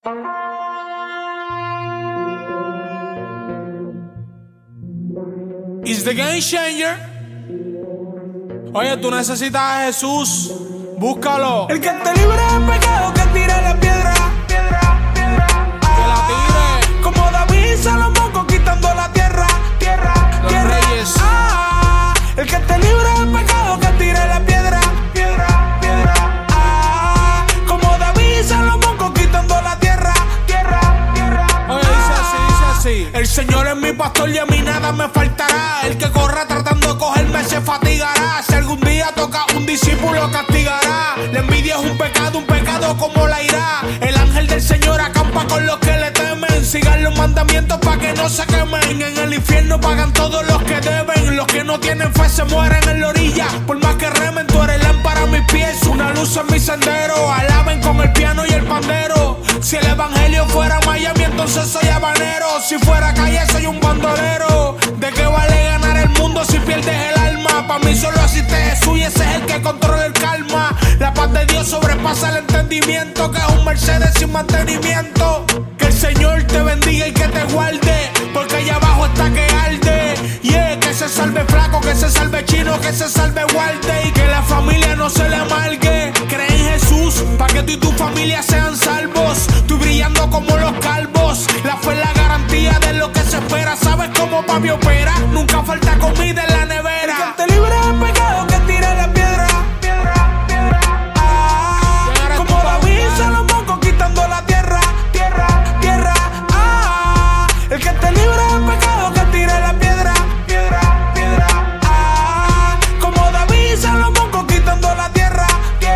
It's the game changer. Oye, tú necesitas a Jesús. Búscalo. El que te libre de pecado, que tire la piedra. Que la tire. Como David Salomón conquistando la tierra. Los reyes. El que te libre de pecado, que tire la piedra. Como David Salomón conquistando la tierra. Oye, dice así. El Señor es mi pastor y a mí nada me faltará. El que corra tratando de cogerme se fatigará. Si algún día toca un discípulo castigará. La envidia es un pecado como la ira. El ángel del Señor acampa con los que le temen. Sigan los mandamientos para que no se quemen. En el infierno pagan todos los que deben. Los que no tienen fe se mueren en la orilla. Por más que remen, tú eres lámpara a mis pies, una luz en mi sendero. Alaben con el piano y el pandero. Si el evangelio fuera Miami, entonces soy habanero. Si fuera calle, soy un bandolero. ¿De qué vale ganar el mundo si pierdes el alma? Pa' mí solo existe Jesús y ese es el que controla el calma. La paz de Dios sobrepasa el entendimiento, que es un Mercedes sin mantenimiento. Que el Señor te bendiga y que te guarde, porque allá abajo está que arde. Que se salve flaco, que se salve chino, que se salve guarde. Y que la familia no se le amargue. Cree en Jesús, pa' que tú y tu familia sean salvos. Estoy brillando como los calvos. La fe es la garantía de lo que se espera. ¿Sabes cómo papi opera? Nunca falta comida en la nevera. El que te libre de pecado, que tire la piedra. Como David Salomón conquistando la tierra. El que te libre de pecado, que tire la piedra. Como David Salomón conquistando la tierra.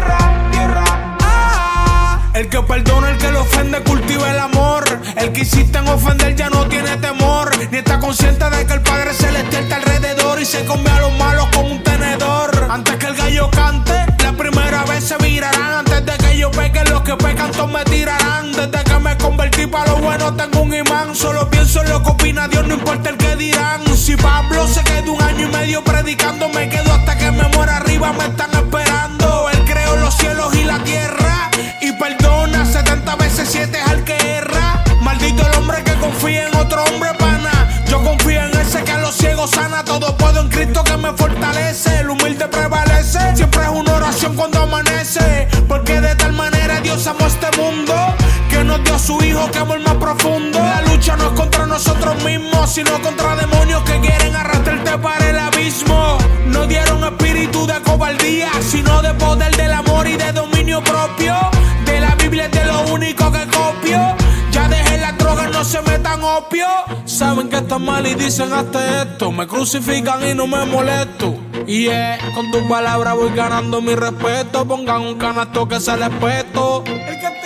El que perdona, el que lo ofende, cultiva el amor. El que insiste en ofender ya no tiene temor, ni está consciente de que el Padre Celestial está alrededor y se come a los malos con un tenedor. Antes que el gallo cante, la primera vez se virarán. Antes de que yo peque, los que pecan todos me tirarán. Desde que me convertí para lo bueno tengo un imán. Solo pienso en lo que opina Dios, no importa el que dirán. Si Pablo se quedó 1 año y medio predicando, me quedo hasta que me muera, arriba me están esperando. Él creó los cielos y la tierra y perdona 70 veces 7 al que erra. Maldito el hombre que confía en otro hombre, pana. Yo confío en ese que a los ciegos sana. Todo puedo en Cristo que me fortalece. El humilde prevalece, siempre es una oración cuando amanece. Porque de tal manera Dios amó este mundo, que nos dio a su hijo, que amor más profundo. La lucha no es contra nosotros mismos, sino contra demonios que quieren arrastrarte para el abismo. No dieron espíritu de cobardía, sino de poder, del amor y de dominio propio. De la Biblia es de lo único que copio. Ya dejé las drogas, no se metan opio. Saben que está mal y dicen hasta esto. Me crucifican y no me molesto. Con tu palabra voy ganando mi respeto. Pongan un canasto que se les peto. El que